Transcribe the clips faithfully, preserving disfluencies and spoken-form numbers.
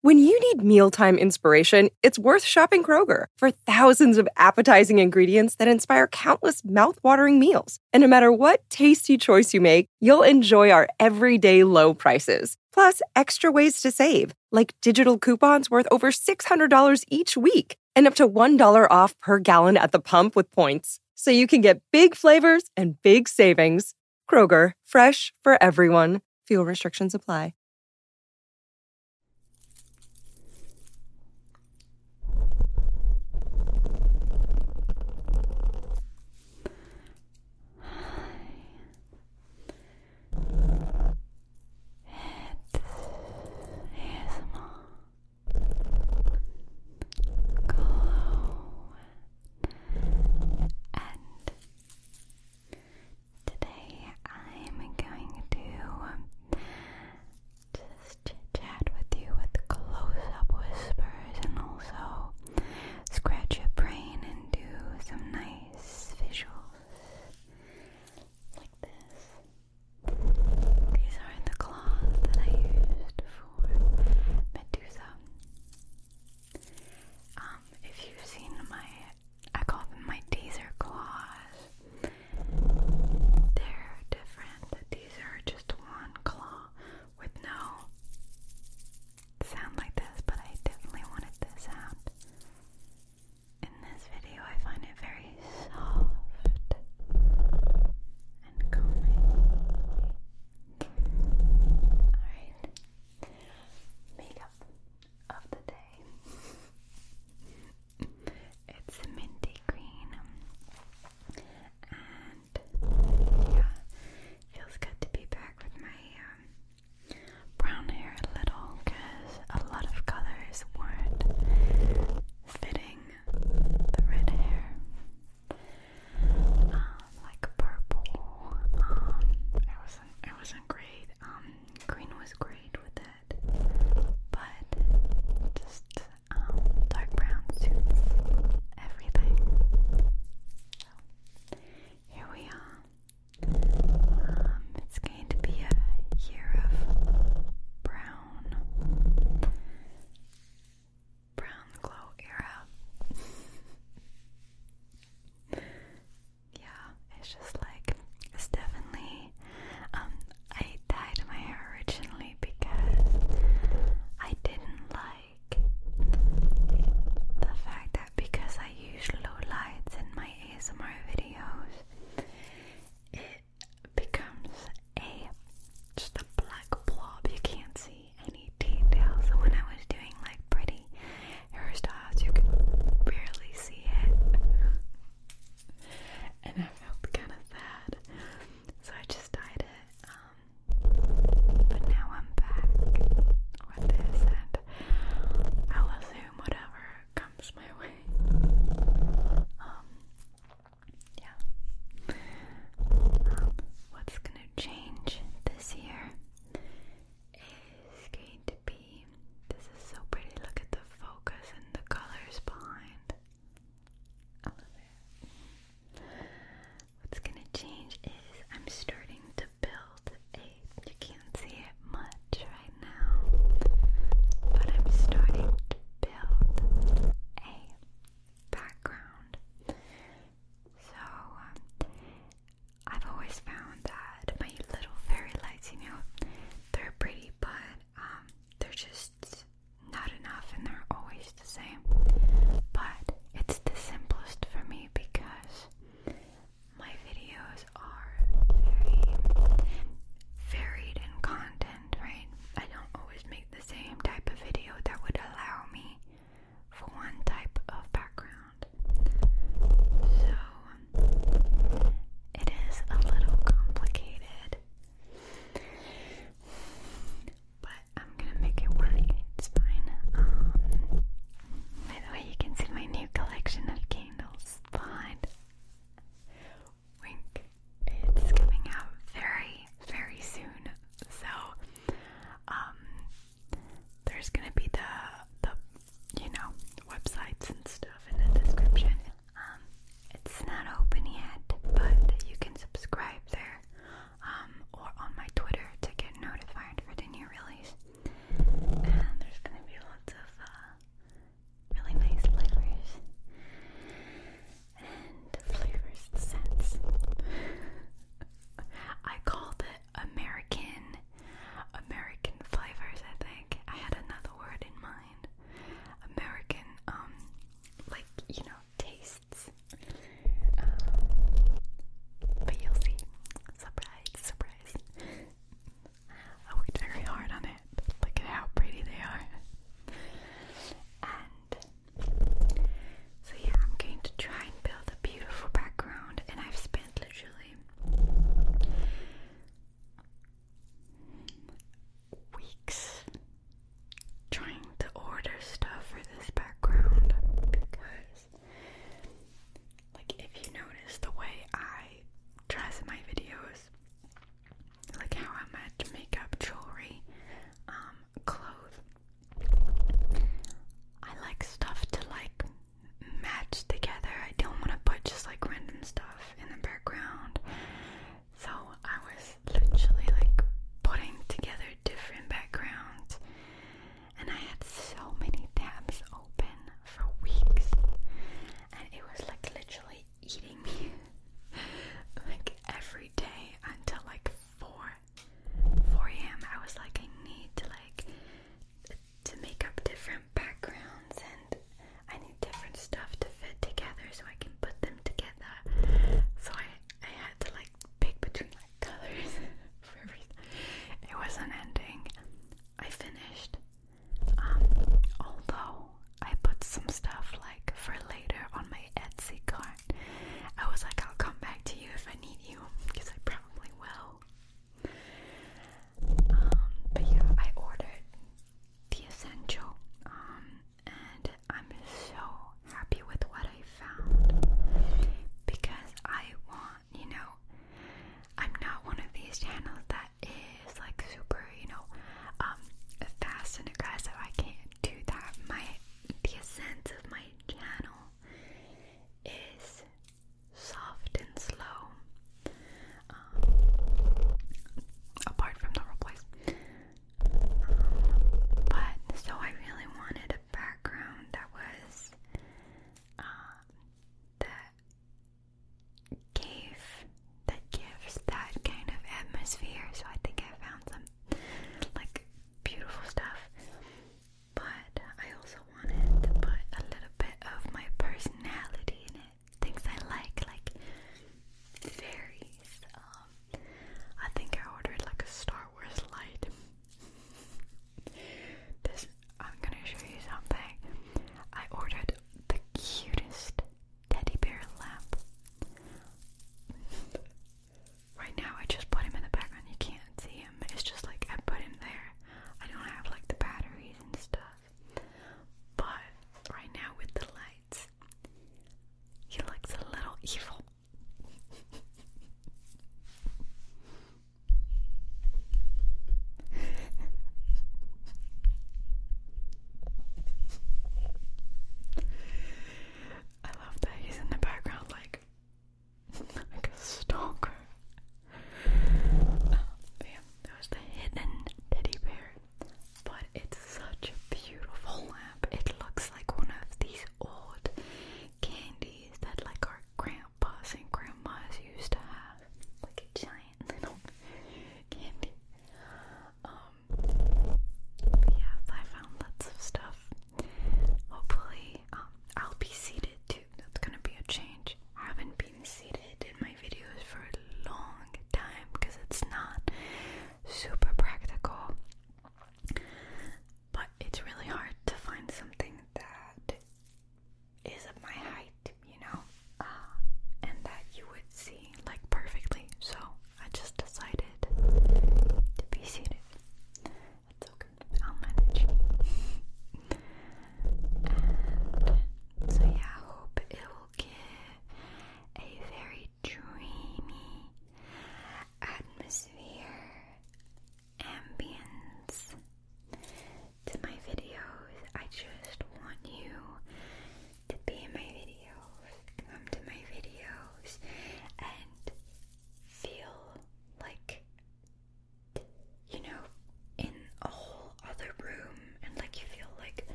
When you need mealtime inspiration, it's worth shopping Kroger for thousands of appetizing ingredients that inspire countless mouth-watering meals. And no matter what tasty choice you make, you'll enjoy our everyday low prices. Plus, extra ways to save, like digital coupons worth over six hundred dollars each week and up to one dollar off per gallon at the pump with points. So you can get big flavors and big savings. Kroger, fresh for everyone. Fuel restrictions apply.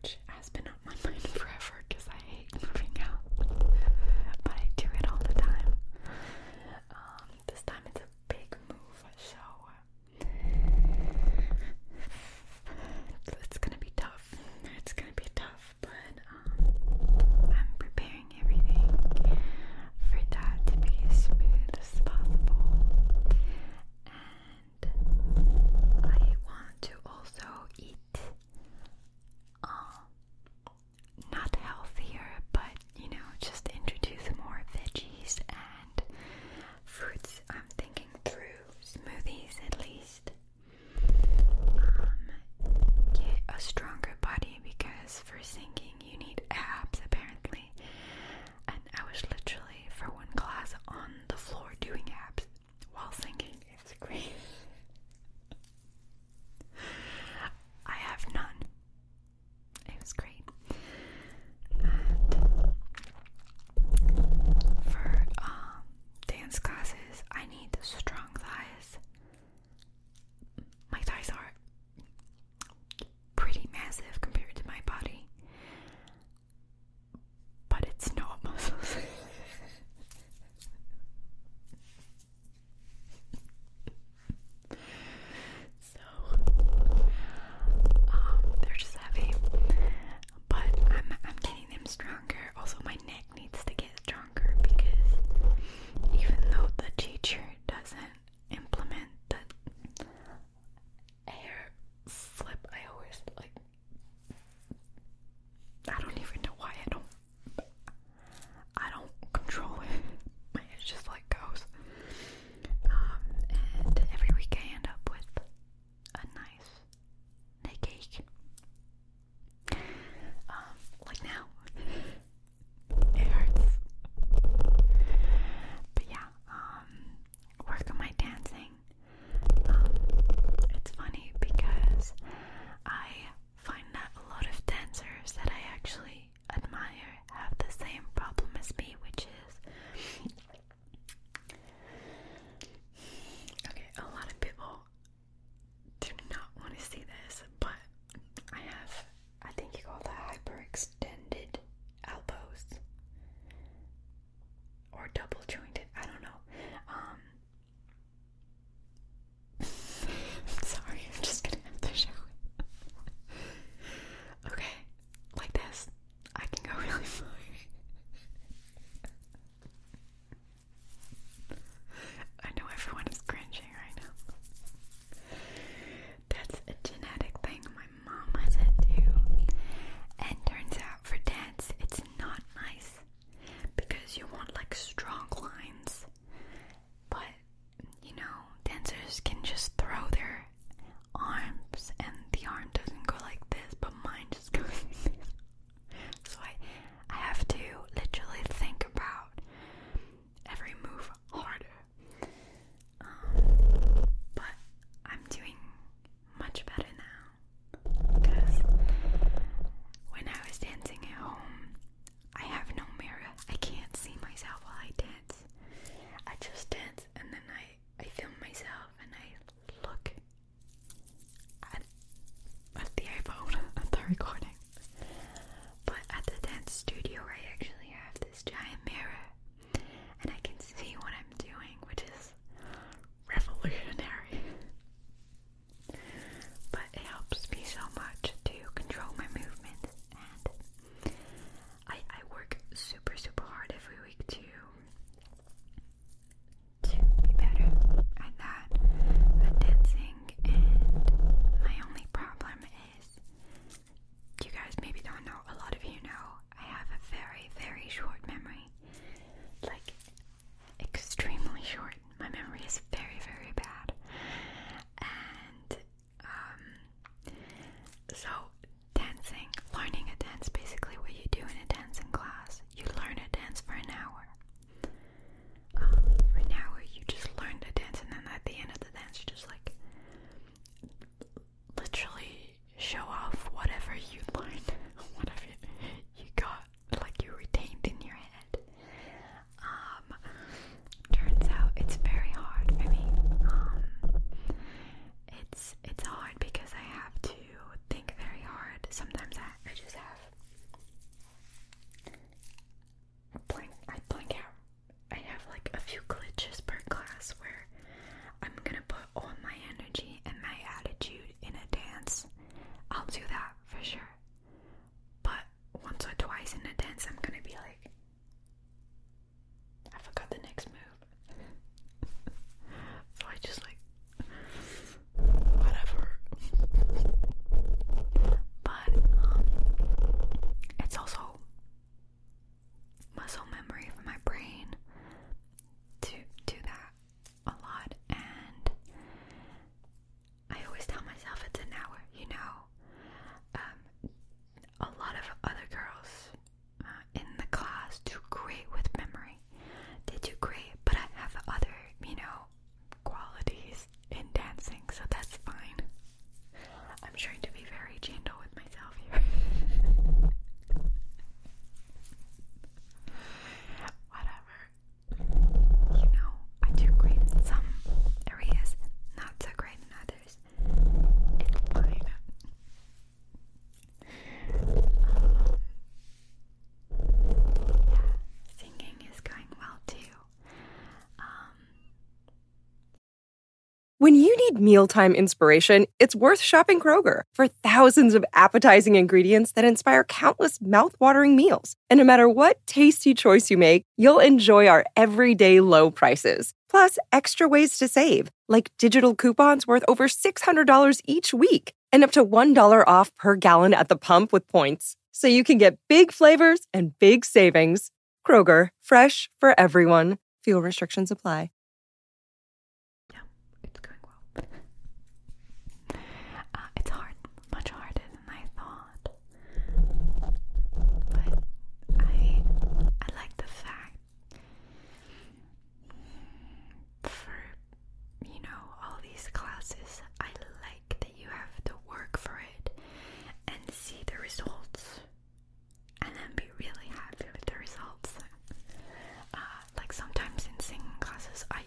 which has been on my mind forever because I hate moving out, but I do it all the time. Um, this time it's a big move, so it's gonna be tough. It's gonna be tough, but um, I'm preparing everything for that to be as smooth as possible. And I want to also eat uh, need mealtime inspiration, it's worth shopping Kroger for thousands of appetizing ingredients that inspire countless mouth-watering meals. And no matter what tasty choice you make, you'll enjoy our everyday low prices. Plus, extra ways to save, like digital coupons worth over six hundred dollars each week and up to one dollar off per gallon at the pump with points. So you can get big flavors and big savings. Kroger, fresh for everyone. Fuel restrictions apply. Yeah, it's going well. Uh, it's hard, much harder than I thought. But I, I like the fact for, you know, all these classes, I like that you have to work for it and see the results and then be really happy with the results. Uh, like sometimes in singing classes, I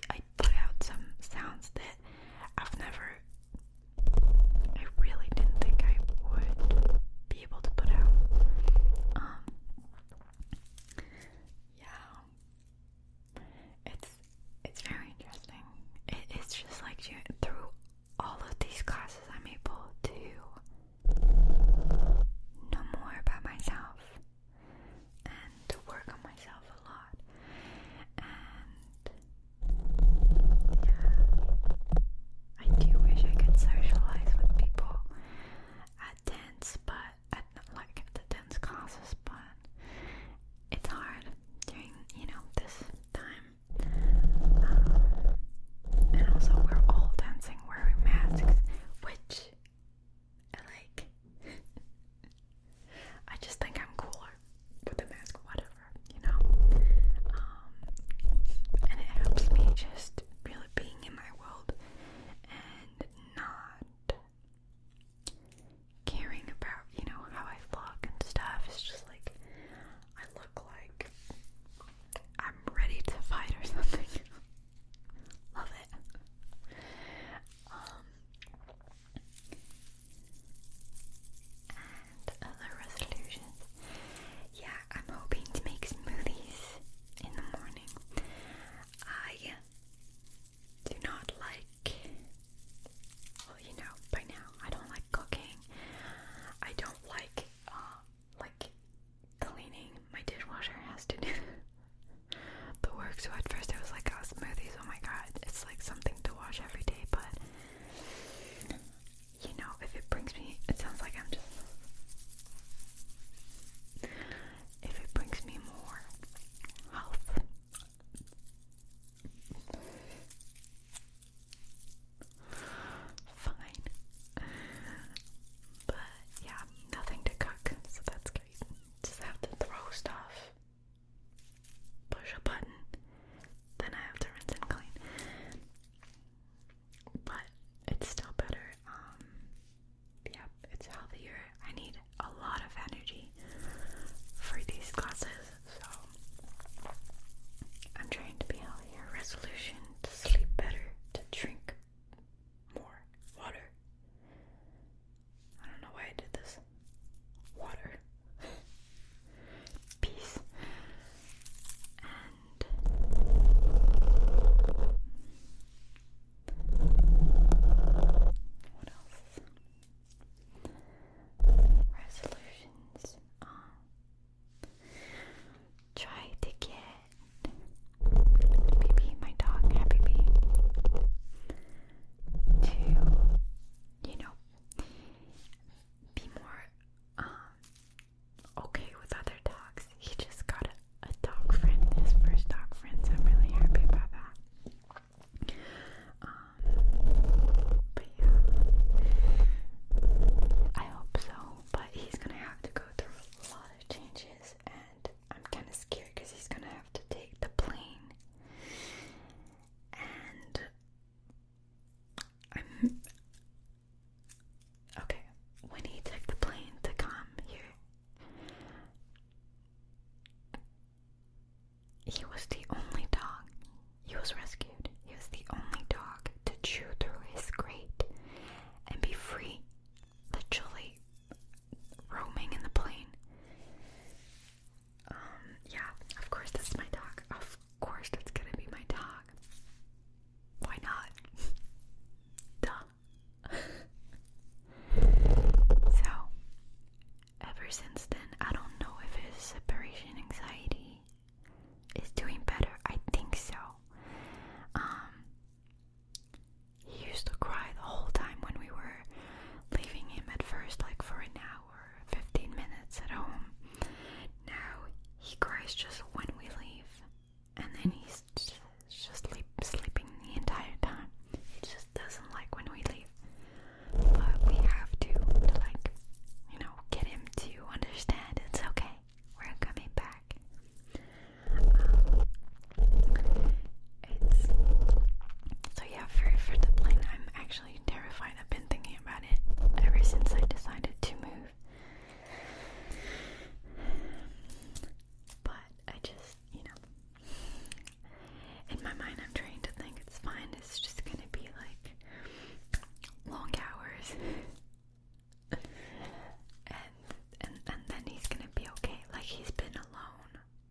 and, and and then he's gonna be okay. Like, he's been alone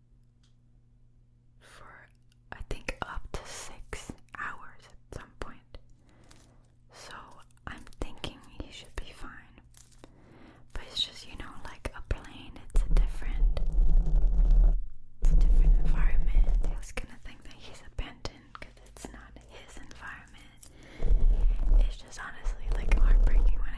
for I think up to six hours at some point. So I'm thinking he should be fine. But it's just, you know, like a plane, it's a different it's a different environment. He's gonna think that he's abandoned because it's not his environment. It's just honestly like heartbreaking when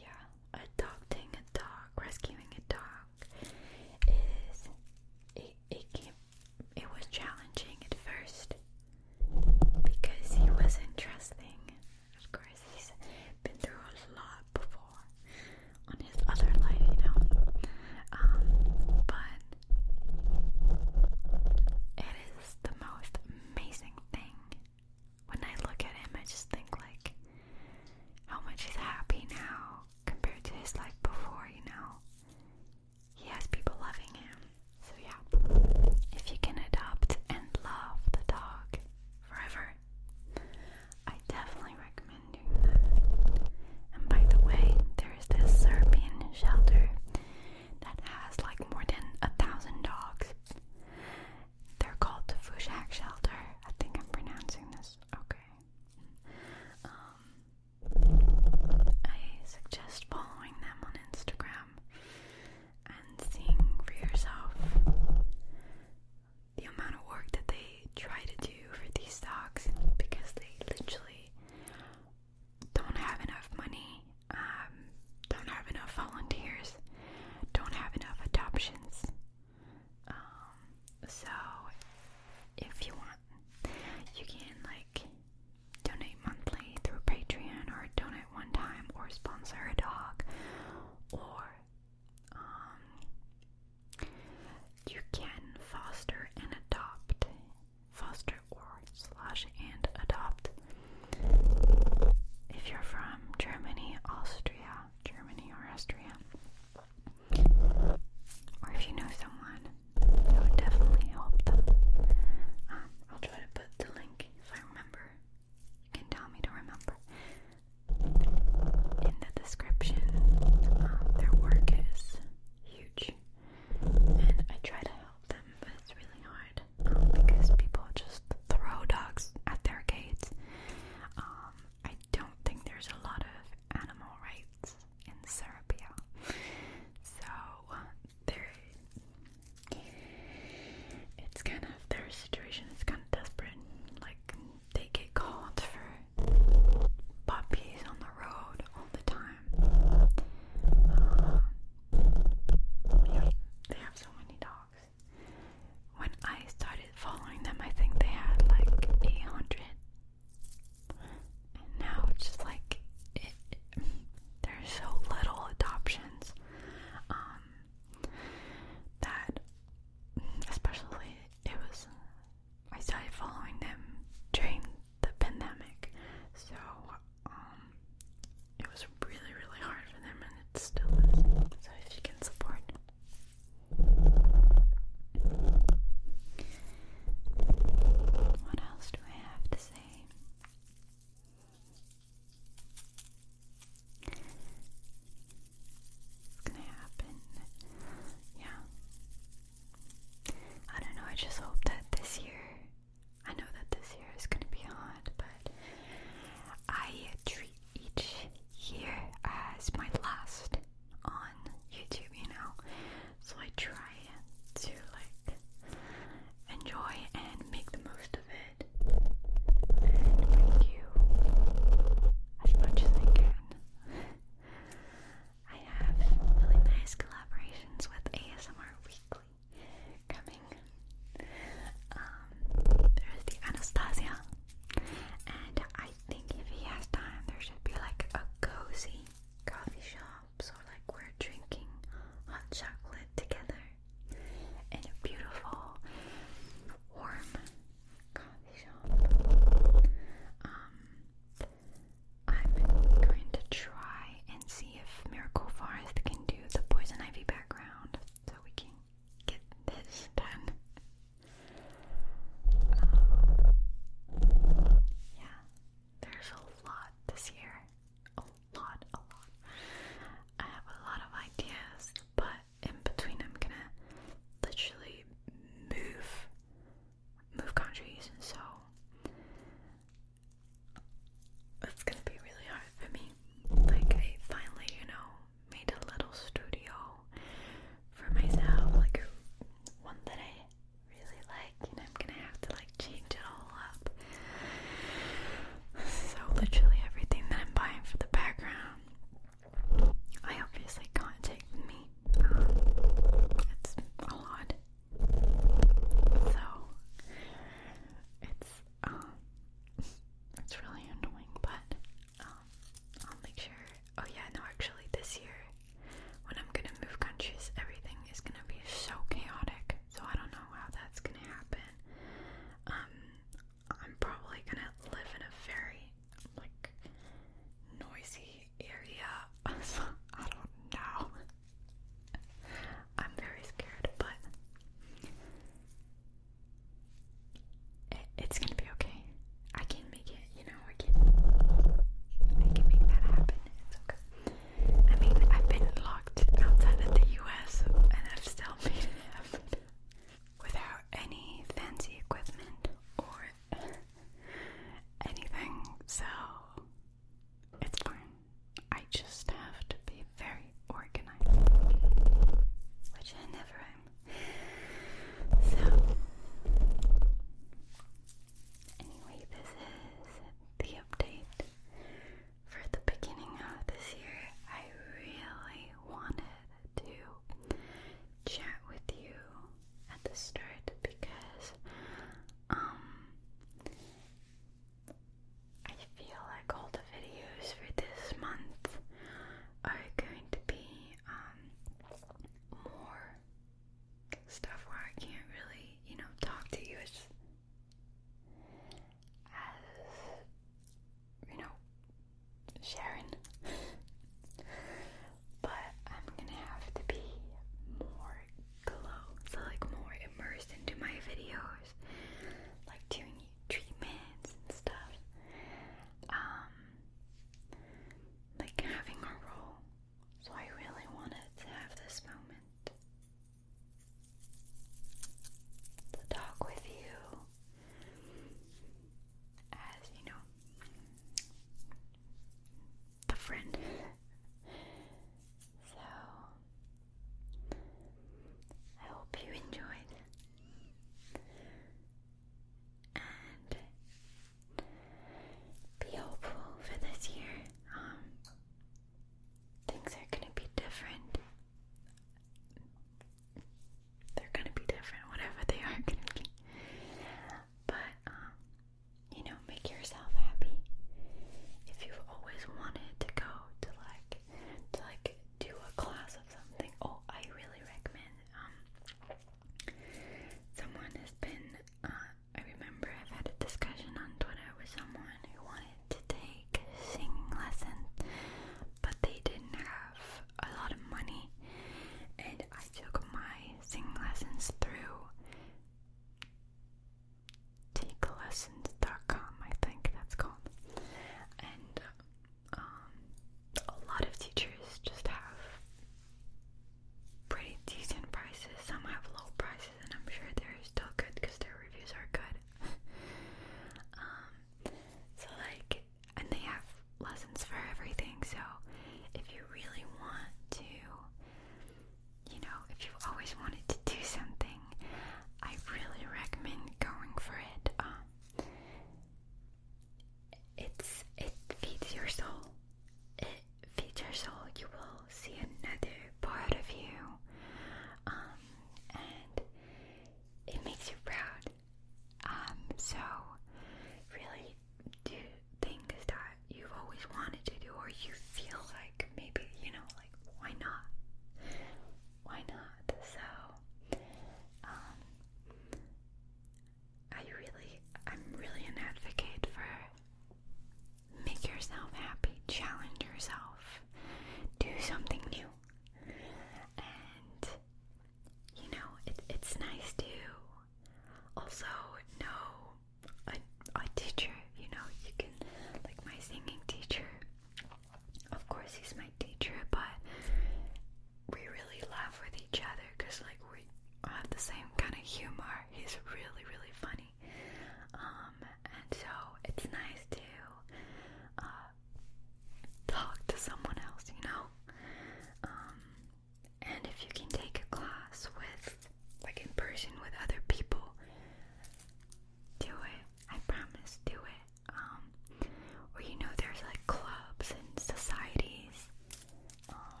the same kind of humor. He's really, really funny. Um, and so it's nice to uh, talk to someone else, you know? Um, and if you can take a class with, like in person with other people, do it. I promise, do it. Um, or you know, there's like clubs and societies, um,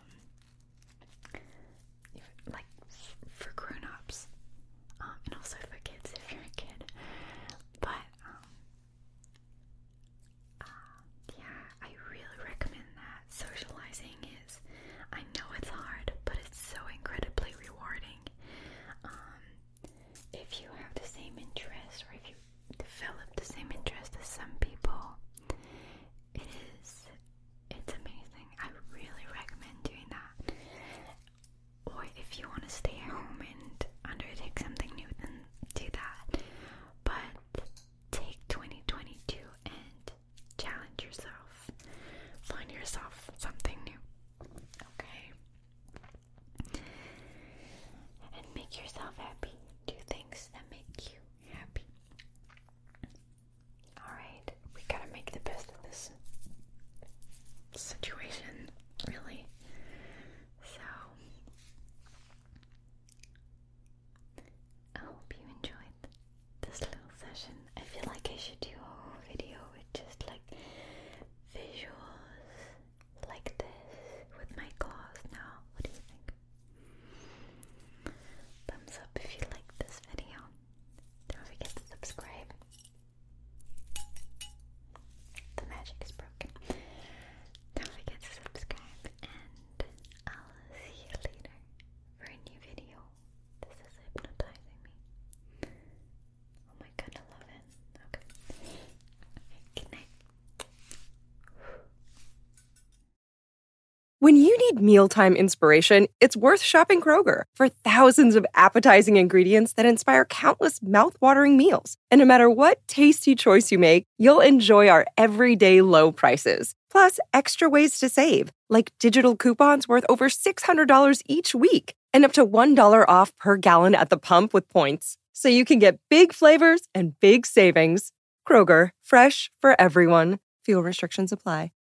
like for grown-ups, um, and also for kids if you're a kid. But um, uh, yeah, I really recommend that. Socializing is, I know it's hard, but it's so incredibly rewarding. Um, if you have the same interest, or if you develop the same interest as some people, it is, it's amazing. I really recommend doing that. Or if you want to stay at home and undertake something new, then do that. But take twenty twenty-two and challenge yourself. Find yourself something new. Okay? And make yourself happy. Do things that make you happy. Alright, we gotta make the best of this situation, really. So, I hope you enjoyed this little session. I feel like I should do a whole video with just like visuals like this with my claws now. What do you think? Thumbs up if you like this video. Don't forget to subscribe. The magic is broken. Don't forget to subscribe, and I'll see you later for a new video. This is hypnotizing me. Oh my god, I love it. Okay. Good night. When you need mealtime inspiration, it's worth shopping Kroger for thousands of appetizing ingredients that inspire countless mouth-watering meals. And no matter what tasty choice you make, you'll enjoy our everyday low prices. Plus, extra ways to save, like digital coupons worth over six hundred dollars each week and up to one dollar off per gallon at the pump with points. So you can get big flavors and big savings. Kroger, fresh for everyone. Fuel restrictions apply.